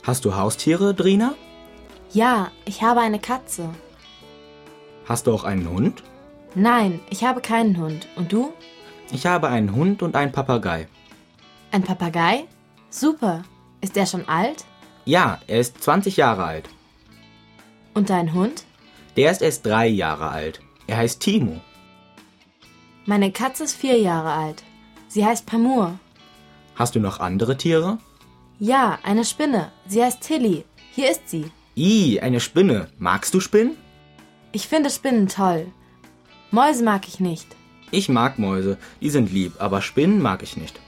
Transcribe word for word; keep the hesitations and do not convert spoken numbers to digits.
Hast du Haustiere, Drina? Ja, ich habe eine Katze. Hast du auch einen Hund? Nein, ich habe keinen Hund. Und du? Ich habe einen Hund und einen Papagei. Ein Papagei? Super. Ist er schon alt? Ja, er ist zwanzig Jahre alt. Und dein Hund? Der ist erst drei Jahre alt. Er heißt Timo. Meine Katze ist vier Jahre alt. Sie heißt Pamur. Hast du noch andere Tiere? Ja, eine Spinne. Sie heißt Tilly. Hier ist sie. Ih, eine Spinne. Magst du Spinnen? Ich finde Spinnen toll. Mäuse mag ich nicht. Ich mag Mäuse. Die sind lieb, aber Spinnen mag ich nicht.